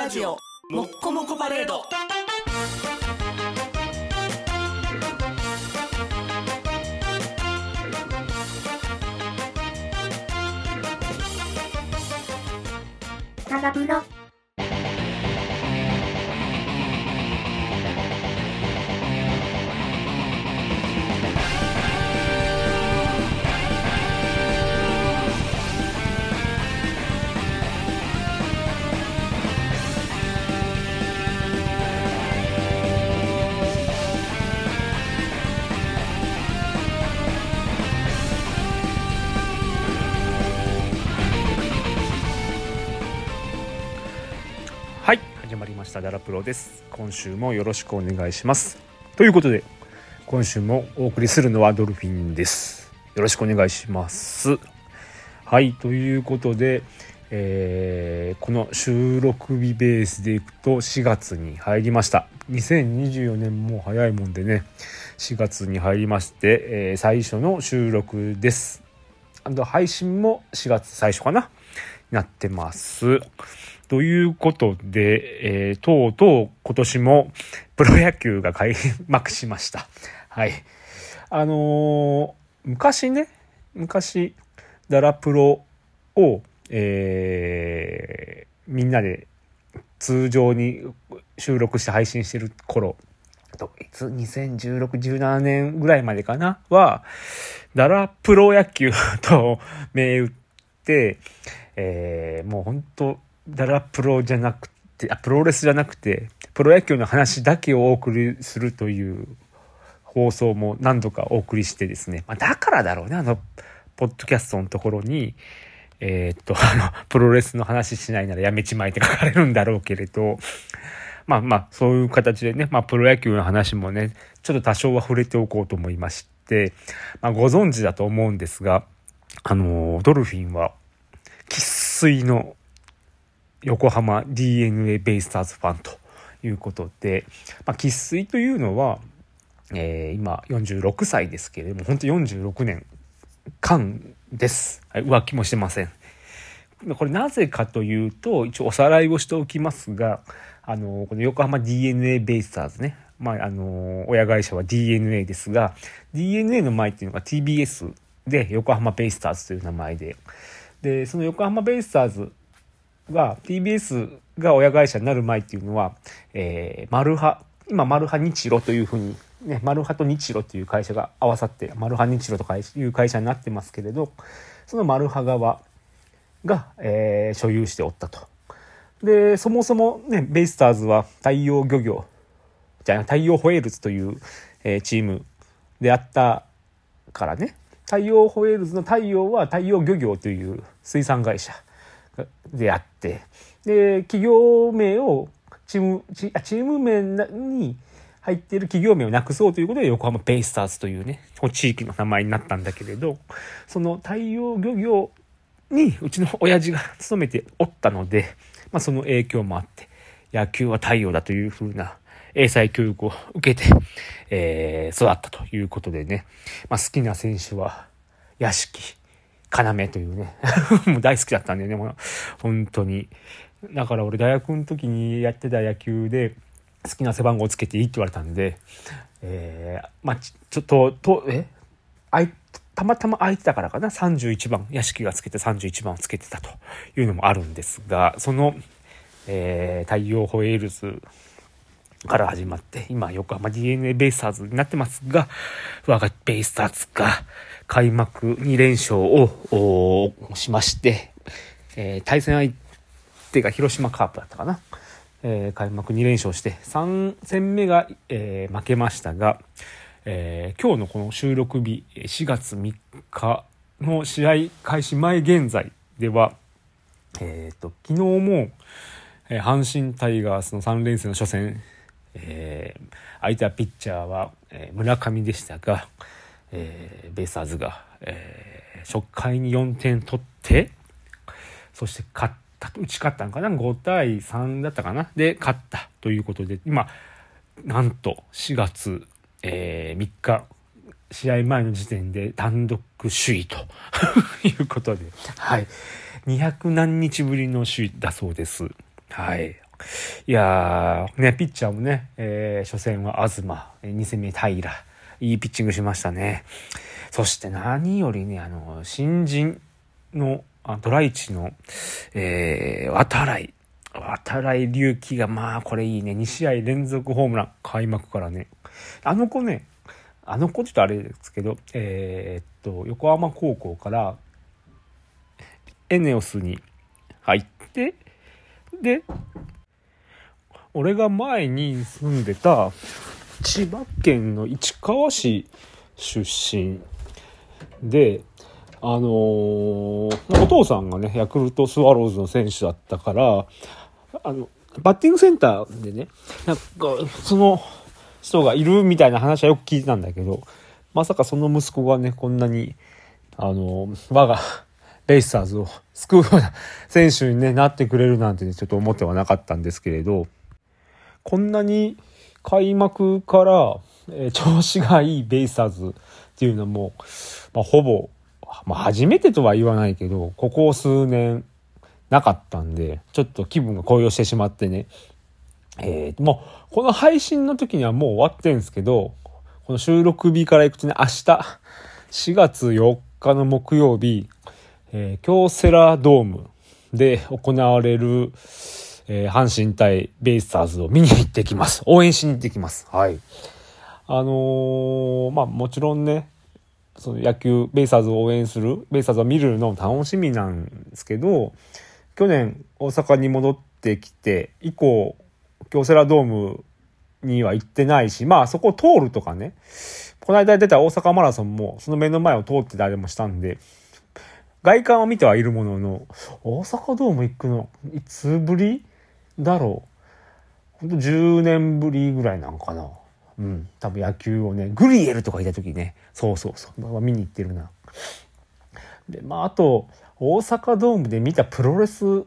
ラジオもっこもこパレード。 長風呂。 はい、始まりましたダラプロです。今週もよろしくお願いします。ということで今週もお送りするのはドルフィンです。よろしくお願いします。はい、ということで、この収録日ベースでいくと4月に入りました。2024年も早いもんでね、4月に入りまして、最初の収録です。配信も4月最初かななってます。ということで、とうとう今年もプロ野球が開幕しました。はい。昔ダラプロを、みんなで通常に収録して配信してる頃、いつ2016、17年ぐらいまでかなは、ダラプロ野球と銘打って、もう本当ダラプロじゃなくて、プロレスじゃなくて、プロ野球の話だけをお送りするという放送も何度かお送りしてですね。だからだろうね、ポッドキャストのところに、プロレスの話しないならやめちまいって書かれるんだろうけれど、そういう形でね、プロ野球の話もね、ちょっと多少は触れておこうと思いまして、ご存知だと思うんですが、ドルフィンは、生粋の横浜 DNA ベイスターズファンということで、生粋というのは、今46歳ですけれども、本当46年間です。浮気もしてません。これなぜかというと、一応おさらいをしておきますが、この横浜 DNA ベイスターズね、親会社は DNA ですが、DNA の前っていうのが TBS で横浜ベイスターズという名前で、その横浜ベイスターズが TBS が親会社になる前っていうのは、マルハ日露というふうにね、マルハと日露という会社が合わさってマルハ日露という会社になってますけれど、そのマルハ側が、所有しておったと。で、そもそもね、ベイスターズは太陽ホエールズという、チームであったからね、太陽ホエールズの太陽は太陽漁業という水産会社であって、で企業名をチーム名に入っている企業名をなくそうということで横浜ベイスターズというね地域の名前になったんだけれど、その太陽漁業にうちの親父が勤めておったので、その影響もあって野球は太陽だというふうな英才教育を受けて、育ったということでね、好きな選手は屋敷要というねもう大好きだったんだよね、もう本当に。だから俺大学の時にやってた野球で好きな背番号をつけていいって言われたんで、ちょっとたまたま空いてたからかな、31番屋敷がつけて31番をつけてたというのもあるんですが、その、太陽ホエールズから始まって今横浜 DNA ベイスターズになってますが、我がベイスターズが開幕2連勝をしまして、対戦相手が広島カープだったかな、開幕2連勝して3戦目が、負けましたが、今日のこの収録日4月3日の試合開始前現在では、昨日も、阪神タイガースの3連戦の初戦、相手はピッチャーは、村上でしたが、ベイスターズが、初回に4点取ってそして打ち勝ったのかな、5対3だったかなで勝ったということで、今なんと4月、3日試合前の時点で単独首位ということで、はい、200何日ぶりの首位だそうです。はい、 いやー、ね、ピッチャーもね、初戦は東、2戦目平、いいピッチングしましたね。そして何よりね、新人の、ドライチの、渡来隆輝が、まあ、これいいね。2試合連続ホームラン、開幕からね。あの子ちょっとあれですけど、横浜高校から、エネオスに入って、で、俺が前に住んでた千葉県の市川市出身で、お父さんがね、ヤクルトスワローズの選手だったから、バッティングセンターでね、なんか、その人がいるみたいな話はよく聞いてたんだけど、まさかその息子がね、こんなに、我がベイスターズを救うような選手に、ね、なってくれるなんて、ね、ちょっと思ってはなかったんですけれど、こんなに開幕から、調子がいいベイスターズっていうのも、ほぼ、初めてとは言わないけど、ここ数年なかったんで、ちょっと気分が高揚してしまってね。もう、この配信の時にはもう終わってるんですけど、この収録日からいくとね、明日、4月4日の木曜日、京セラドームで行われる、阪神対ベイスターズを見に行ってきます。応援しに行ってきます。はい。もちろんね、その野球、ベイスターズを応援する、ベイスターズを見るの楽しみなんですけど、去年大阪に戻ってきて以降、京セラドームには行ってないし、そこを通るとかね、この間出た大阪マラソンもその目の前を通ってたりもしたんで、外観を見てはいるものの、大阪ドーム行くのいつぶりだろう。ほんと10年ぶりぐらいなんかな。多分野球をね、グリエルとかいた時ね、そう、見に行ってるな。で、あと大阪ドームで見たプロレスって、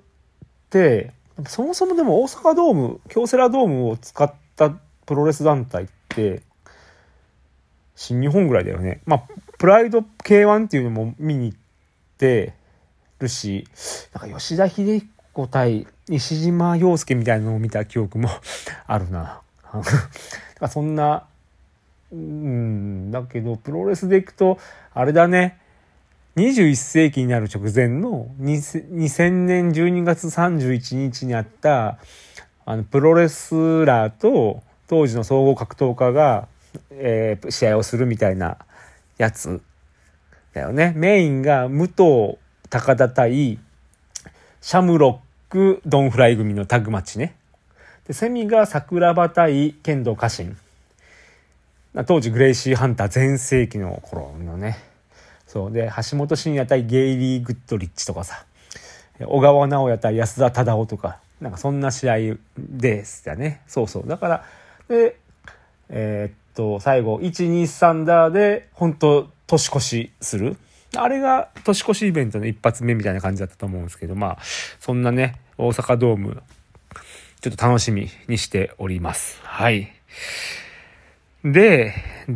そもそもでも大阪ドーム、京セラドームを使ったプロレス団体って新日本ぐらいだよね。プライド K1 っていうのも見に行ってるし、なんか吉田秀彦対西島陽介みたいなのを見た記憶もあるな。そんな、だけどプロレスでいくとあれだね、21世紀になる直前の2000年12月31日にあったプロレスラーと当時の総合格闘家が、試合をするみたいなやつだよね。メインが武藤高田対シャムロックドンフライ組のタッグマッチね。でセミが桜庭対剣道家臣。当時グレイシーハンター全盛期の頃のね。そうで、橋本真也対ゲイリー・グッドリッチとかさ、小川直也対安田忠雄とか、なんかそんな試合ですよね。だからで最後 1,2,3 ダーで本当年越しする、あれが年越しイベントの一発目みたいな感じだったと思うんですけど、そんなね大阪ドームちょっと楽しみにしております。はい。で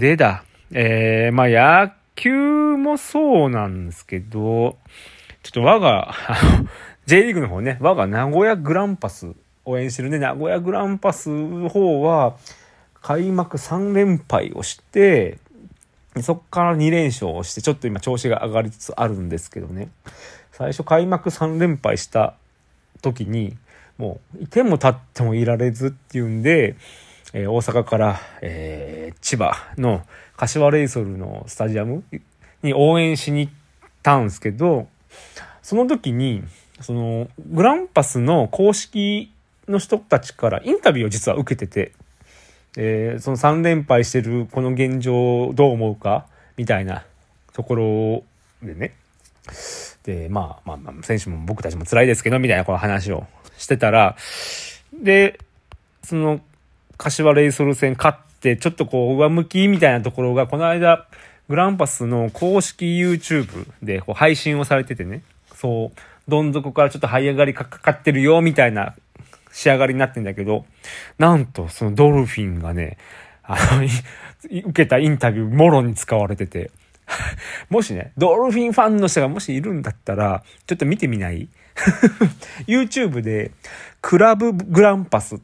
野球もそうなんですけど、ちょっと我がJ リーグの方ね、我が名古屋グランパス応援してるね、名古屋グランパスの方は開幕3連敗をして、そこから2連勝をして、ちょっと今調子が上がりつつあるんですけどね、最初開幕3連敗した時にもういても立ってもいられずっていうんで、大阪から、千葉の柏レイソルのスタジアムに応援しに行ったんですけど、その時にそのグランパスの公式の人たちからインタビューを実は受けてて、その3連敗してるこの現状どう思うかみたいなところでね、で選手も僕たちも辛いですけどみたいなこの話をしてたら、でその柏レイソル戦勝ってちょっとこう上向きみたいなところがこの間グランパスの公式 YouTube でこう配信をされててね、そうどん底からちょっと這い上がりかかってるよみたいな仕上がりになってんだけど、なんとそのドルフィンがね受けたインタビューもろに使われててもしね、ドルフィンファンの人がもしいるんだったら、ちょっと見てみない？ YouTube で、クラブグランパス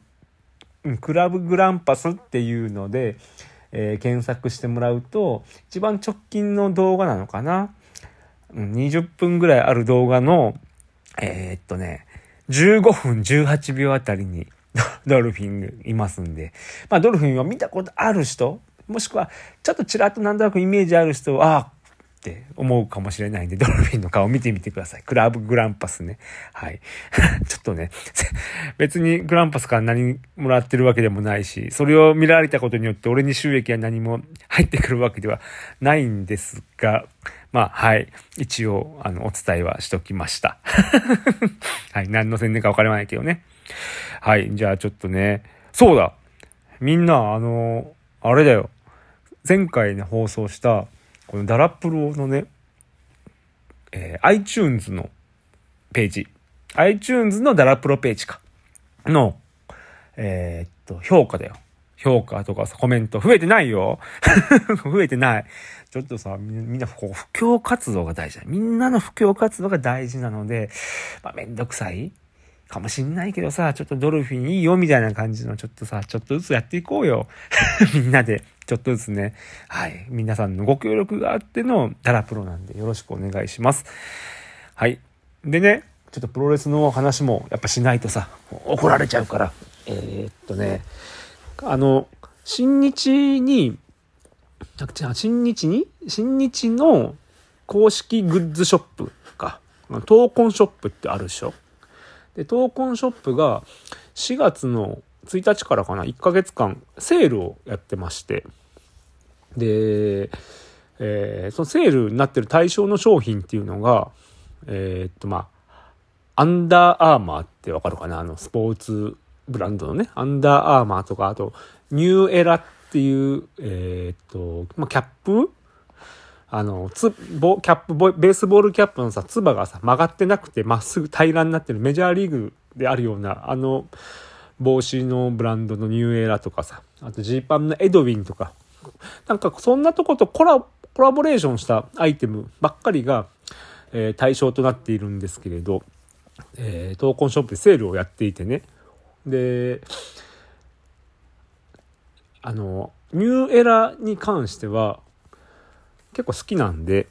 っていうので、検索してもらうと、一番直近の動画なのかな、20分ぐらいある動画の、15分18秒あたりにドルフィンいますんで、まあドルフィンを見たことある人、もしくはちょっとちらっとなんとなくイメージある人は、って思うかもしれないんで、ドルフィンの顔見てみてください。クラブグランパスね。はい。ちょっとね、別にグランパスから何もらってるわけでもないし、それを見られたことによって俺に収益は何も入ってくるわけではないんですが、まあ、はい。一応、お伝えはしときました。はい。何の宣伝か分からないけどね。はい。じゃあちょっとね、そうだ。みんな、あれだよ。前回ね、放送した、このダラプロのね、iTunes のページ、iTunes のダラプロページかの、評価だよ。評価とかさ、コメント増えてないよ。増えてない。ちょっとさ、みんなこう布教活動が大事だ。みんなの布教活動が大事なので、まあ、めんどくさいかもしんないけどさ、ちょっとドルフィンいいよみたいな感じのちょっとずつやっていこうよ。みんなで。ちょっとずつね、はい、皆さんのご協力があってのダラプロなんでよろしくお願いします。はい。でね、ちょっとプロレスの話もやっぱしないとさ、怒られちゃうから。新日の公式グッズショップか、闘魂ショップってあるでしょ。で、闘魂ショップが4月の1日からかな、1ヶ月間セールをやってまして、で、そのセールになってる対象の商品っていうのが、アンダーアーマーってわかるかな、スポーツブランドのね、アンダーアーマーとか、あとニューエラっていう、キャップ、キャップ、ベースボールキャップのさ、つばがさ、曲がってなくてまっすぐ平らになってるメジャーリーグであるような帽子のブランドのニューエラとかさ、あとジーパンのエドウィンとか、なんかそんなとことコラボレーションしたアイテムばっかりが、対象となっているんですけれど、闘魂ショップでセールをやっていてね。で、ニューエラに関しては結構好きなんで、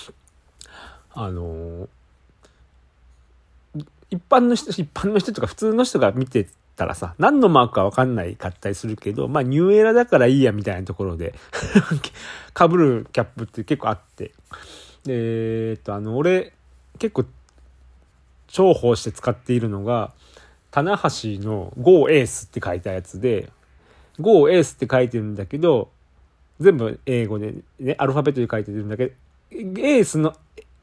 一般の人とか普通の人が見てたらさ、何のマークか分かんないかったりするけど、まあニューエラだからいいやみたいなところで被るキャップって結構あって、で俺結構重宝して使っているのが棚橋の Go エースって書いたやつで、 Go エースって書いてるんだけど全部英語でね、アルファベットで書いてるんだけど、エースの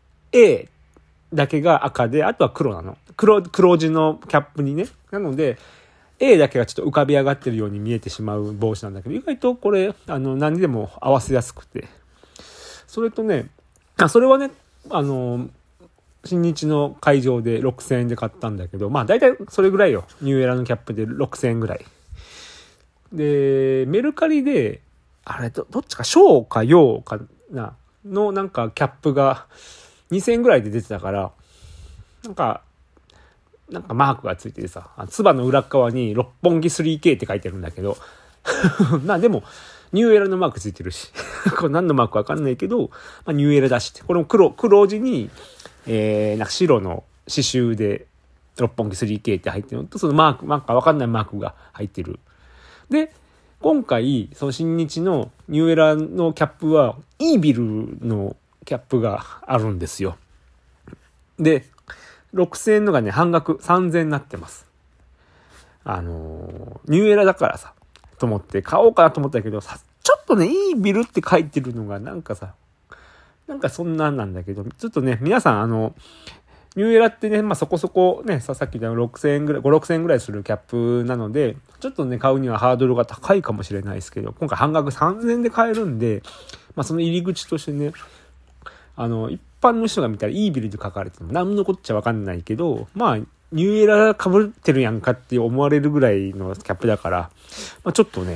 A だけが赤で、あとは黒なの。黒地のキャップにね。なので、A だけがちょっと浮かび上がってるように見えてしまう帽子なんだけど、意外とこれ、何にでも合わせやすくて。それとね、それはね、新日の会場で6000円で買ったんだけど、まあ大体それぐらいよ。ニューエラのキャップで6000円ぐらい。で、メルカリで、あれどっちか、小か陽かな、のなんかキャップが2000円ぐらいで出てたから、なんかマークがついててさ、つばの裏側に六本木 3K って書いてるんだけど、でも、ニューエラのマークついてるし、これ何のマークわかんないけど、ニューエラだしって、これも黒地に、なんか白の刺繍で六本木 3K って入ってるのと、そのマーク、なんかわかんないマークが入ってる。で、今回、その新日のニューエラのキャップは、イービルのキャップがあるんですよ。で、6000円のがね、半額3000円になってます。ニューエラだからさ、と思って買おうかなと思ったけどさ、ちょっとね、イービルって書いてるのがなんかさ、なんかそんなんだけど、ちょっとね、皆さんニューエラってね、そこそこね、さっき言った6000円ぐらい、5、6000円ぐらいするキャップなので、ちょっとね、買うにはハードルが高いかもしれないですけど、今回半額3000円で買えるんで、その入り口としてね、一般の人が見たらイービルで書かれても何のこっちゃわかんないけど、ニューエラ被ってるやんかって思われるぐらいのキャップだから、ちょっとね、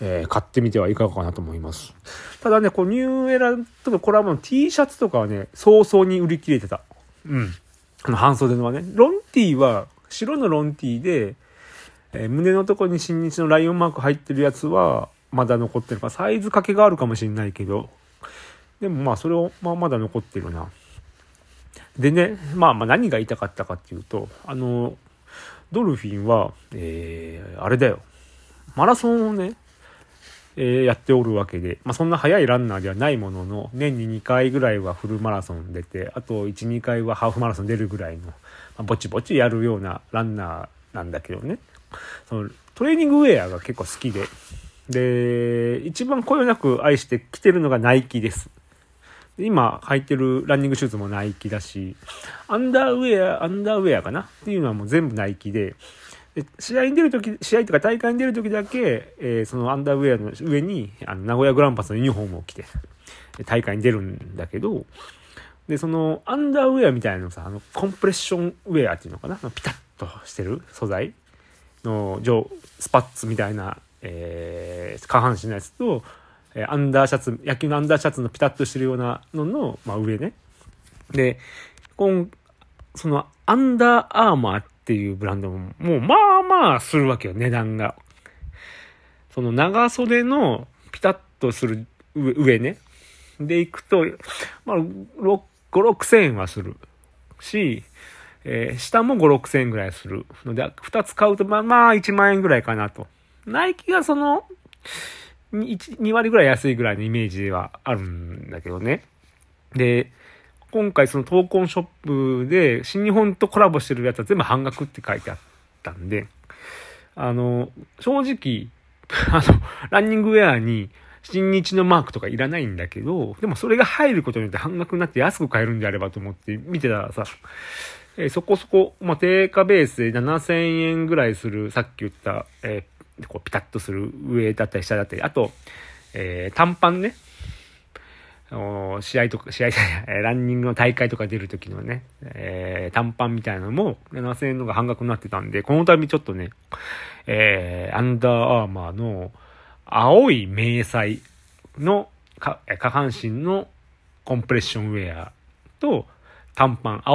買ってみてはいかがかなと思います。ただね、こうニューエラとのコラボの T シャツとかはね、早々に売り切れてた。半袖のはね、ロン T は白のロン T で、胸のところに新日のライオンマーク入ってるやつはまだ残ってるから、サイズ掛けがあるかもしれないけど、でもまあそれをまだ残ってるな。でね、何が言いたかったかっていうと、ドルフィンは、あれだよ、マラソンをね、やっておるわけで、そんな速いランナーではないものの、年に2回ぐらいはフルマラソン出て、あと 1,2 回はハーフマラソン出るぐらいの、ぼちぼちやるようなランナーなんだけどね、そのトレーニングウェアが結構好きで、一番こよなく愛して着てるのがナイキです。今履いてるランニングシューズもナイキだし、アンダーウェアかなっていうのはもう全部ナイキで、試合とか大会に出るときだけ、そのアンダーウェアの上に名古屋グランパスのユニフォームを着て大会に出るんだけど、でそのアンダーウェアみたいなのさ、コンプレッションウェアっていうのかな、ピタッとしてる素材のスパッツみたいな、下半身のやつと、アンダーシャツ、野球のアンダーシャツのピタッとしてるようなのの、上ね。で、そのアンダーアーマーっていうブランドも、もうするわけよ、値段が。その長袖のピタッとする上ね。で行くと、5、6千円はするし、下も5、6千円ぐらいするので、2つ買うと1万円ぐらいかなと。ナイキがその、2割ぐらい安いぐらいのイメージはあるんだけどね。で、今回その闘魂ショップで新日本とコラボしてるやつは全部半額って書いてあったんで、正直、ランニングウェアに新日のマークとかいらないんだけど、でもそれが入ることによって半額になって安く買えるんであればと思って見てたらさ、そこそこ、定価ベースで7000円ぐらいする、さっき言った、こうピタッとする上だったり下だったり、あと、短パンね、試合ランニングの大会とか出るときのね、短パンみたいなのも7000円のが半額になってたんで、この度ちょっとね、アンダーアーマーの青い迷彩の下半身のコンプレッションウェアと短パン、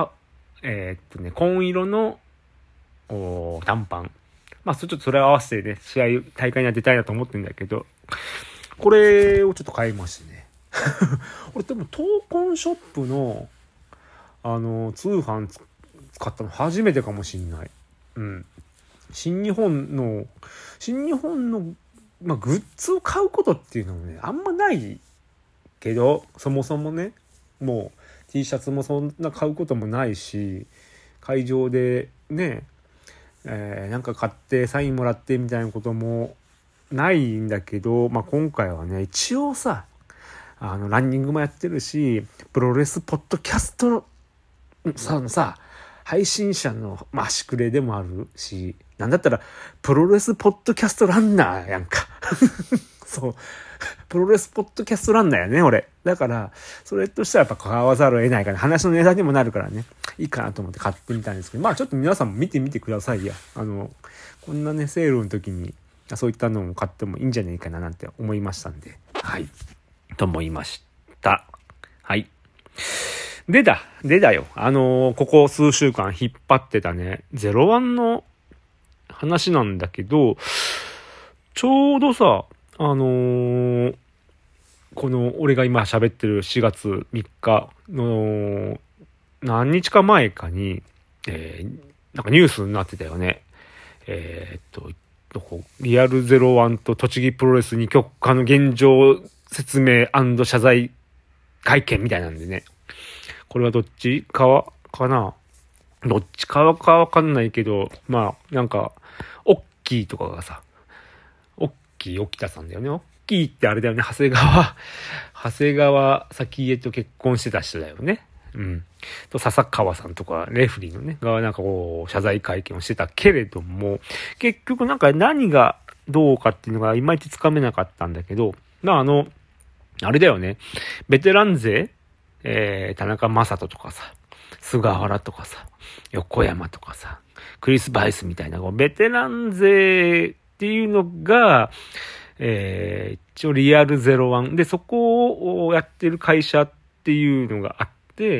紺色の短パン、ちょっとそれを合わせてね、大会には出たいなと思ってるんだけど、これをちょっと買いましてね。俺でも闘魂ショップの通販使ったの初めてかもしんない。新日本のグッズを買うことっていうのもね、あんまないけど、そもそもね、もう T シャツもそんな買うこともないし、会場でね、なんか買ってサインもらってみたいなこともないんだけど、今回はね、一応さ、ランニングもやってるし、プロレスポッドキャストさ、配信者の足くれでもあるし、なんだったらプロレスポッドキャストランナーやんか。そう。プロレスポッドキャストランナーやね、俺。だから、それとしてはやっぱ買わざるを得ないから、話のネタにもなるからね、いいかなと思って買ってみたんですけど、ちょっと皆さんも見てみてくださいや。こんなね、セールの時に、そういったのを買ってもいいんじゃないかななんて思いましたんで、はい。と思いました。はい。でだよ。ここ数週間引っ張ってたね、01の話なんだけど、ちょうどさ、この俺が今喋ってる4月3日の何日か前かに、なんかニュースになってたよね。リアル01と栃木プロレス2極化の現状説明&謝罪会見みたいなんでね。これはどっちかかな？どっちかはわかんないけど、なんか、オッキーとかがさ、沖田さんだよね。オッキーってあれだよね。長谷川早江と結婚してた人だよね。と、笹川さんとか、レフリーのね、がなんか謝罪会見をしてたけれども、結局なんか何がどうかっていうのがいまいちつかめなかったんだけど、あれだよね。ベテラン勢、田中将人とかさ、菅原とかさ、横山とかさ、クリス・バイスみたいな、ベテラン勢っていうのが、 一応リアル01で、そこをやってる会社っていうのがあって、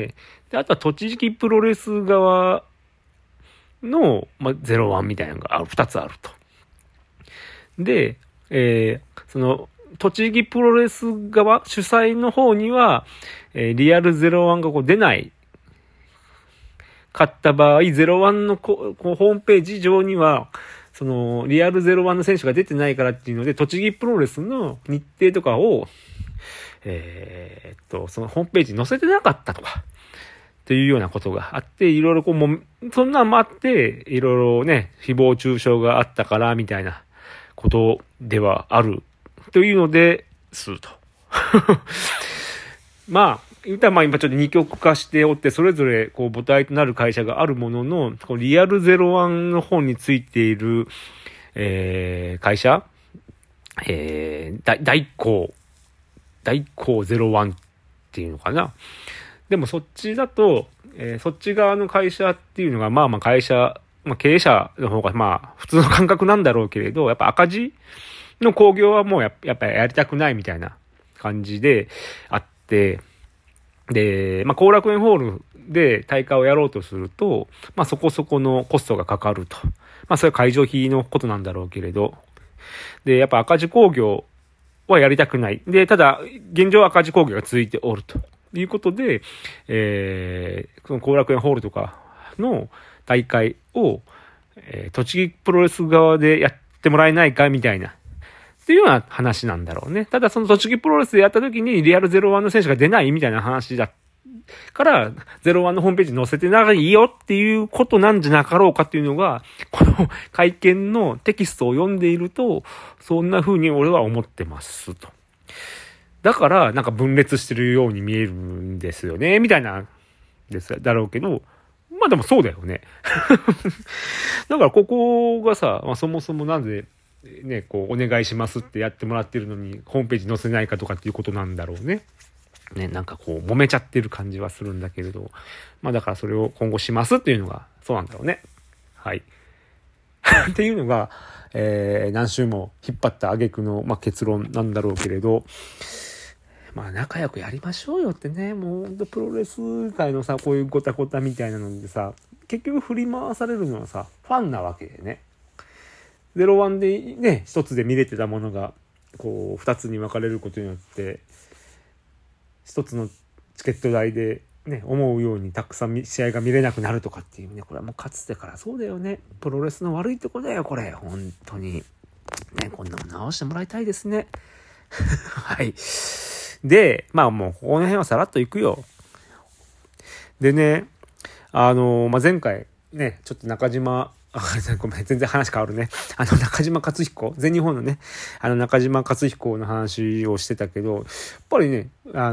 で、あとは栃木プロレス側の、01みたいなのが2つあると。で、その、栃木プロレス側主催の方には、リアル01がこう出ないかった場合、01のこうホームページ上には、その、リアル01の選手が出てないからっていうので、栃木プロレスの日程とかを、そのホームページに載せてなかったとか、っていうようなことがあって、いろいろこうそんなんもあって、いろいろね、誹謗中傷があったから、みたいなことではある、というので、すと。まあ、言ったら今ちょっと二極化しておって、それぞれこう母体となる会社があるものの、このリアル01の方についている、会社、大光01っていうのかな。でもそっちだと、そっち側の会社っていうのが、会社、経営者の方が普通の感覚なんだろうけれど、やっぱ赤字の興行はもうやっぱりやりたくないみたいな感じであって、で、後楽園ホールで大会をやろうとすると、そこそこのコストがかかると。それは会場費のことなんだろうけれど。で、やっぱ赤字興行はやりたくない。で、ただ、現状赤字興行が続いておるということで、この後楽園ホールとかの大会を、栃木プロレス側でやってもらえないかみたいな。っていうような話なんだろうね。ただその栃木プロレスでやった時にリアル01の選手が出ないみたいな話だから、01のホームページに載せてないよっていうことなんじゃなかろうかっていうのが、この会見のテキストを読んでいると、そんな風に俺は思ってますと。だからなんか分裂してるように見えるんですよね、みたいな、だろうけど、でもそうだよね。だからここがさ、そもそもなんで、ね、こうお願いしますってやってもらってるのにホームページ載せないかとかっていうことなんだろうね。ね、なんかこう揉めちゃってる感じはするんだけれど、だからそれを今後しますっていうのがそうなんだろうね。はい。っていうのが、何週も引っ張った挙句の結論なんだろうけれど、仲良くやりましょうよってね、もうほんとプロレス界のさ、こういうごたごたみたいなのでさ、結局振り回されるのはさ、ファンなわけでね。01でね、一つで見れてたものが、こう、二つに分かれることによって、一つのチケット代でね、思うようにたくさん試合が見れなくなるとかっていうね、これはもうかつてからそうだよね。プロレスの悪いとこだよ、これ。本当に。ね、こんなもん直してもらいたいですね。はい。で、もう、ここの辺はさらっといくよ。でね、前回ね、ちょっと中島、ごめん、全然話変わるね。中島克彦、全日本のね、中島克彦の話をしてたけど、やっぱりね、案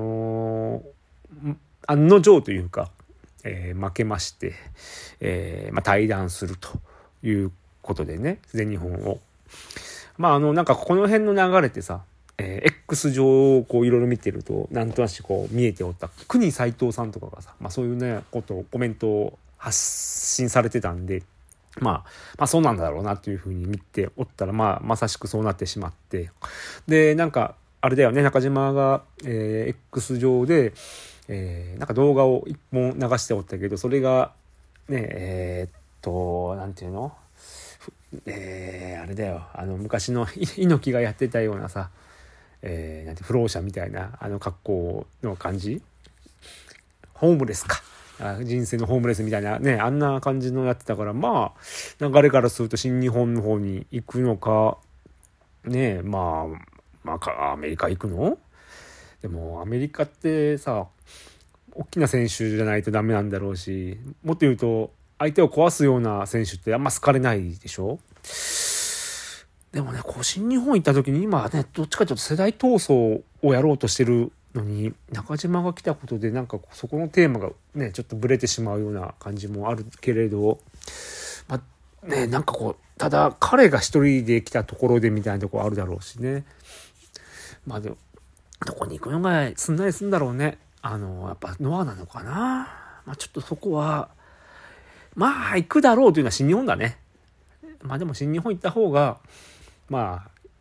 の定というか、負けまして、退団するということでね、全日本を。なんかこの辺の流れってさ、X 上をこういろいろ見てると、なんとなくこう見えておった、国斉藤さんとかがさ、そういうね、ことをコメントを発信されてたんで、そうなんだろうなっていうふうに見ておったら、まさしくそうなってしまって。で、なんか、あれだよね、中島が、X 上で、なんか動画を一本流しておったけど、それが、ね、なんていうの？あれだよ、昔の猪木がやってたようなさ、なんて不老者みたいな、格好の感じ？ホームレスか。人生のホームレスみたいなね、あんな感じのやってたから、流れからすると新日本の方に行くのか、ね、アメリカ行くの？でもアメリカってさ、大きな選手じゃないとダメなんだろうし、もっと言うと相手を壊すような選手ってあんま好かれないでしょ？でもね、こう新日本行った時に今ね、どっちかというと世代闘争をやろうとしてるのに、中島が来たことでなんかそこのテーマがね、ちょっとブレてしまうような感じもあるけれど、なんかこう、ただ彼が一人で来たところでみたいなところあるだろうしね。でも、どこに行くのがすんなりすんだろうね。やっぱノアなのかな。ちょっとそこは、行くだろうというのは新日本だね。でも新日本行った方が、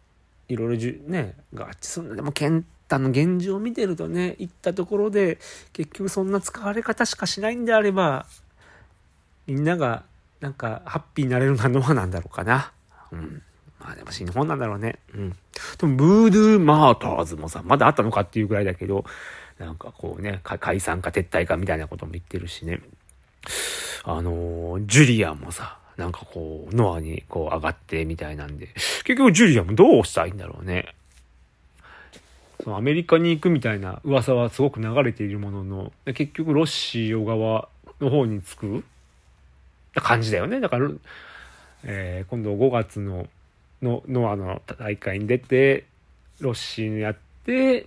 いろいろね合致するのでも健太の現状を見てるとね、行ったところで結局そんな使われ方しかしないんであれば、みんながなんかハッピーになれるのはノアなんだろうかな。まあでも新日本なんだろうね。でもブードゥーマーターズもさ、まだあったのかっていうぐらいだけど、なんかこうね、解散か撤退かみたいなことも言ってるしね。ジュリアンもさ、なんかこう、ノアにこう上がってみたいなんで、結局ジュリアンもどうしたいんだろうね。そのアメリカに行くみたいな噂はすごく流れているものの、結局ロッシー小川の方に着く感じだよね。だから、今度5月のノアの大会に出て、ロッシーにやって、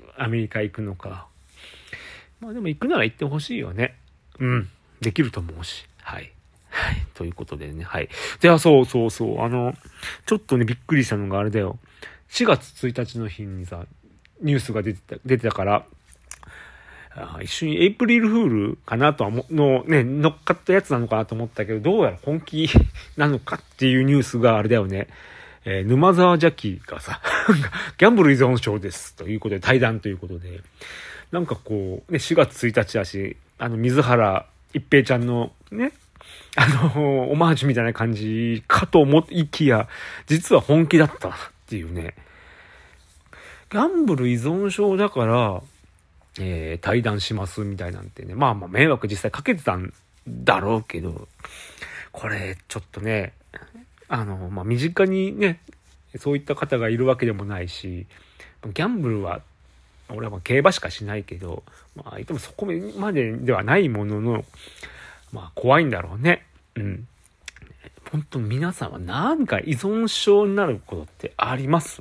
アメリカ行くのか。まあでも行くなら行ってほしいよね。できると思うし。はい。ということでね。はい。では、そう。ちょっとね、びっくりしたのがあれだよ。4月1日の日にさ、ニュースが出てたから、一緒にエイプリルフールかなとは乗っかったやつなのかなと思ったけど、どうやら本気なのかっていうニュースがあれだよね。沼沢邪気がさ、ギャンブル依存症ですということで対談ということで、なんかこう、ね、4月1日だし、水原一平ちゃんのね、オマージュみたいな感じかと思いきや、実は本気だったっていうね。ギャンブル依存症だから、対談しますみたいなんてね。まあ迷惑実際かけてたんだろうけど、これちょっとね、身近にね、そういった方がいるわけでもないし、ギャンブルは、俺は競馬しかしないけど、言ってもそこまでではないものの、怖いんだろうね。本当皆さんは何か依存症になることってあります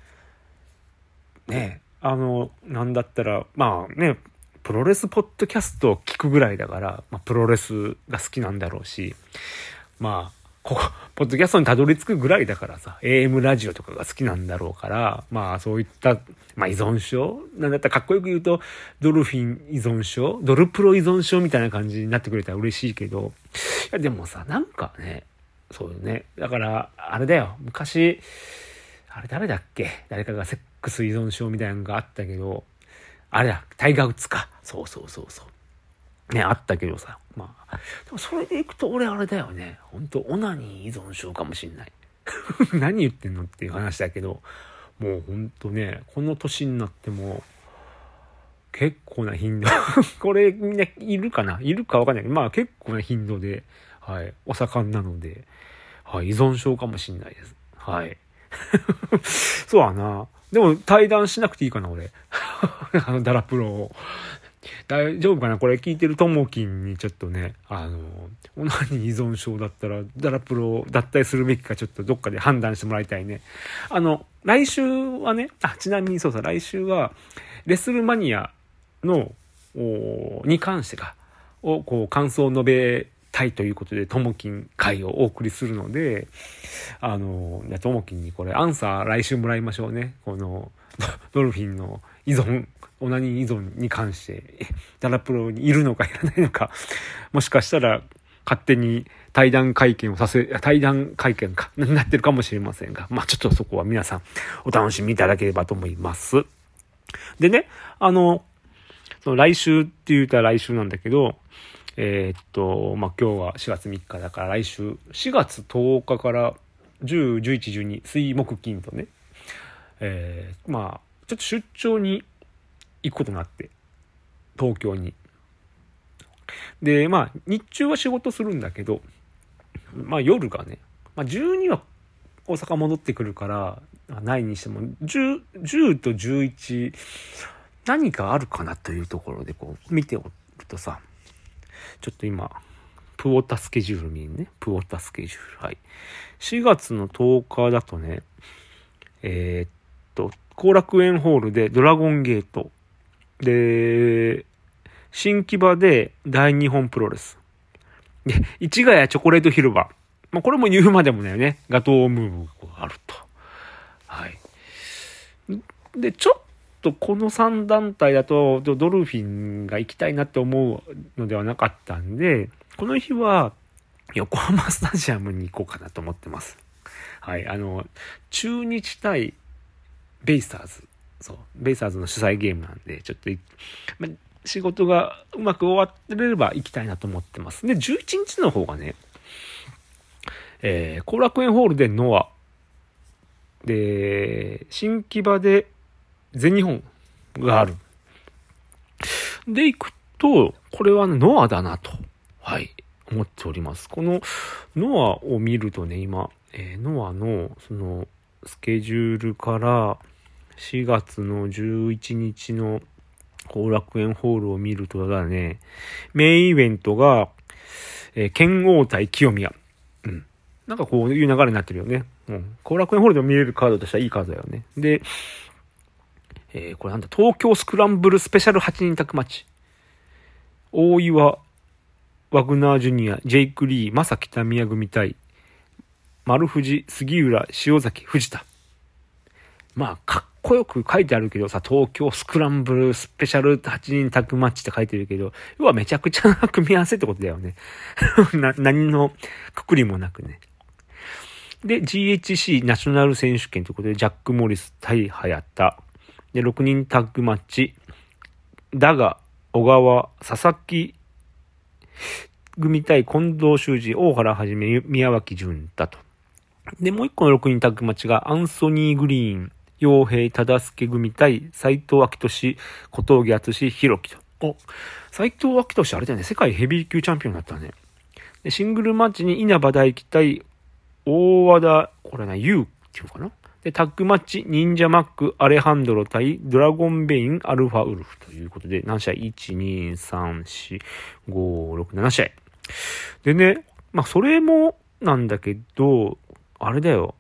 ね？なんだったら、プロレスポッドキャストを聞くぐらいだから、プロレスが好きなんだろうし、ポッドキャストにたどり着くぐらいだからさ、AM ラジオとかが好きなんだろうから、そういった、依存症なんだったらかっこよく言うと、ドルフィン依存症ドルプロ依存症みたいな感じになってくれたら嬉しいけど、いやでもさ、なんかね、そうよね。だから、あれだよ、昔、あれ誰だっけ？誰かがセックス依存症みたいなのがあったけど、あれだ、タイガー・ウッズか。そう。ね、あったけどさ。でもそれでいくと俺あれだよね。本当オナニー依存症かもしんない。何言ってんのっていう話だけど、もう本当ね、この年になっても、結構な頻度。これみんないるかわかんないけど、結構な頻度で、お盛んなので、依存症かもしんないです。そうだな。でも対談しなくていいかな、俺。ダラプロを。大丈夫かな、これ聞いてるともきんにちょっとね、オナニー依存症だったらダラプロを脱退するべきかちょっとどっかで判断してもらいたいね。来週はね、ちなみに来週はレスルマニアのに関してこう感想を述べたいということでともきん会をお送りするので、ともきんにこれアンサー来週もらいましょうね。このドルフィンの依存、オナニー依存に関して、ダラプロにいるのかいらないのか、もしかしたら勝手に対談会見かなってるかもしれませんが、ちょっとそこは皆さんお楽しみいただければと思います。でね、その来週って言ったら来週なんだけど、今日は4月3日だから来週4月10日から10、11、12、水木金とね、ちょっと出張に行くことになって、東京に。で、日中は仕事するんだけど、夜がね、12は大阪戻ってくるから、ないにしても、10と11、何かあるかなというところでこう見ておるとさ、ちょっと今、プオタスケジュール見るね。プオタスケジュール。4月の10日だとね、後楽園ホールでドラゴンゲート。で、新木場で大日本プロレス。で、市ヶ谷チョコレート広場。これも言うまでもないよね。ガトームーブがあると。で、ちょっとこの3団体だとドルフィンが行きたいなって思うのではなかったんで、この日は横浜スタジアムに行こうかなと思ってます。中日対ベイスターズの主催ゲームなんで、ちょっと、仕事がうまく終わってれば行きたいなと思ってます。で、11日の方がね、後楽園ホールでノア、で、新木場で全日本がある。で、行くと、これはノアだなと、はい、思っております。このノアを見るとね、今、ノアのそのスケジュールから4月の11日の後楽園ホールを見るとだね、メインイベントが、剣王対清宮。なんかこういう流れになってるよね。後楽園ホールでも見れるカードとしてはいいカードだよね。で、これなんだ、東京スクランブルスペシャル8人宅マッチ。大岩、ワグナージュニア、ジェイク・リー、正木北宮組対、丸藤、杉浦、塩崎、藤田。まあ、かっこよく書いてあるけどさ、東京スクランブルスペシャル8人タッグマッチって書いてるけど、要はめちゃくちゃな組み合わせってことだよね。何のくくりもなくね。で、GHC ナショナル選手権ということで、ジャック・モリス対早田。で、6人タッグマッチ。だが、小川、佐々木組対近藤修二、大原はじめ、宮脇潤太と。で、もう一個の6人タッグマッチが、アンソニー・グリーン、陽平忠介組対斉藤明俊、小峠敦弘樹と。斉藤明俊あれだよね、世界ヘビー級チャンピオンだったね。で、シングルマッチに稲葉大輝対大和田、これ優っていうのかな。で、タッグマッチ、忍者マック、アレハンドロ対ドラゴンベイン、アルファウルフということで、何試合 ?1、2、3、4、5、6、7試合。でね、まあ、それもなんだけど、あれだよ。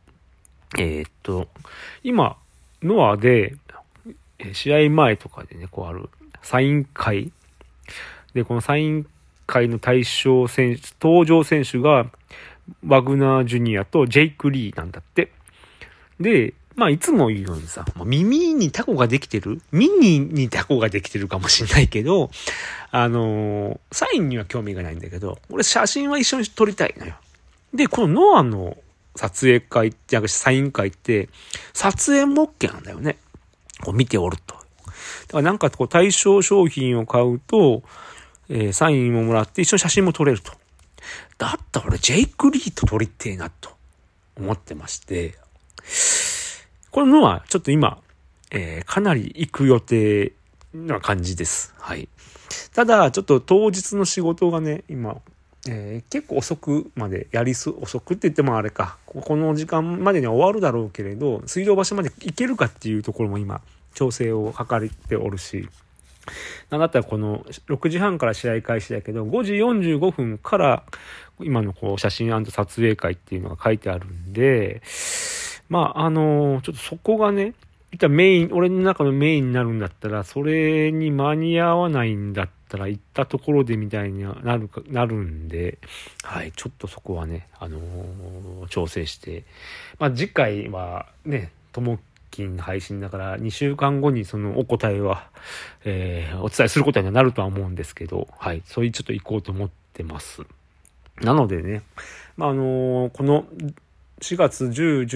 今、ノアで、試合前とかでね、こうある、サイン会。で、このサイン会の対象選手、登場選手が、ワグナージュニアとジェイク・リーなんだって。で、まあいつも言うようにさ、耳にタコができてる？耳にタコができてるかもしんないけど、サインには興味がないんだけど、俺写真は一緒に撮りたいのよ。で、このノアの撮影会って、サイン会って、撮影も OK なんだよね。こう見ておると。だからなんかこう対象商品を買うと、サインをもらって一緒に写真も撮れると。だったら俺ジェイク・リーと撮りてえなと思ってまして、これのはちょっと今、かなり行く予定な感じです。はい。ただちょっと当日の仕事がね、今、結構遅くまで遅くって言ってもあれか、この時間までには終わるだろうけれど、水道橋まで行けるかっていうところも今調整を図っておるし、なんだったらこの6時半から試合開始だけど、5時45分から今のこう写真&撮影会っていうのが書いてあるんで、まあちょっとそこがね、俺の中のメインになるんだったら、それに間に合わないんだったら行ったところでみたいになるんで、はい、ちょっとそこはね、調整して、まあ次回はね、ともきん配信だから2週間後にそのお答えは、お伝えすることにはなるとは思うんですけど、はい、そういうちょっと行こうと思ってます。なのでね、まあこの4月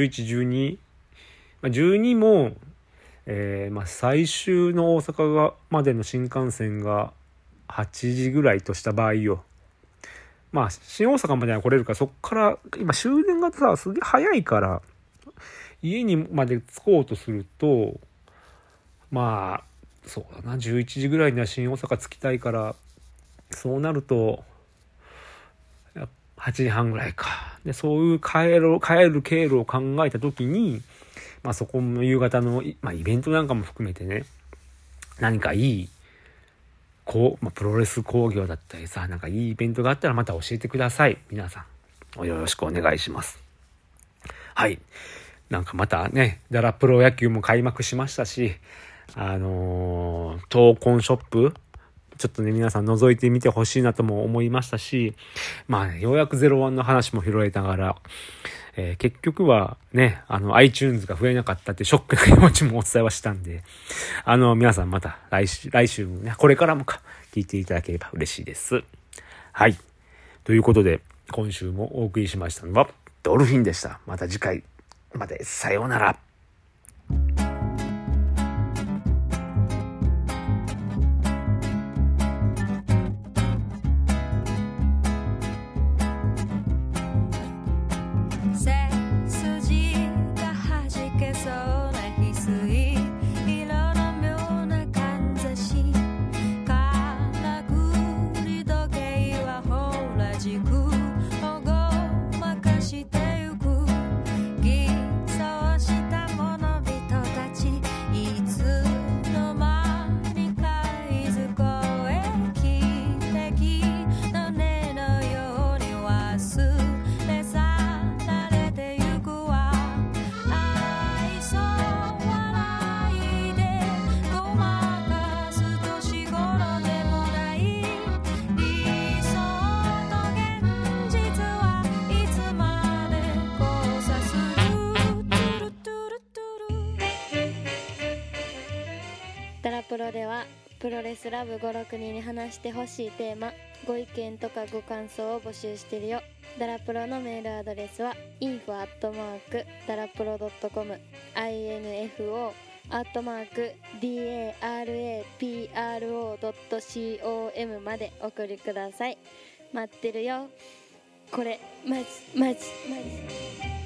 10、11、12、12も、最終の大阪までの新幹線が8時ぐらいとした場合よ。まあ、新大阪までは来れるから、そっから、今終電がさ、すげえ早いから、家にまで着こうとすると、まあ、そうだな、11時ぐらいには新大阪着きたいから、そうなると、8時半ぐらいか。で、そういう帰る経路を考えたときに、まあそこの夕方の、イベントなんかも含めてね、何かいい、プロレス工業だったりさ、なんかいいイベントがあったらまた教えてください。皆さん、よろしくお願いします。はい。なんかまたね、ダラプロ野球も開幕しましたし、闘魂ショップ、ちょっとね、皆さん覗いてみてほしいなとも思いましたし、ようやく01の話も拾えながら、結局はね、iTunes が増えなかったってショックな気持ちもお伝えはしたんで、皆さんまた来週もね、これからも聞いていただければ嬉しいです。はい。ということで、今週もお送りしましたのは、ドルフィンでした。また次回まで、さようなら。 プロレスラブ5、6人に話してほしいテーマ、ご意見とかご感想を募集してるよ。ダラプロのメールアドレスは info@darapro.com info@darapro.com まで送りください。待ってるよ。これマジ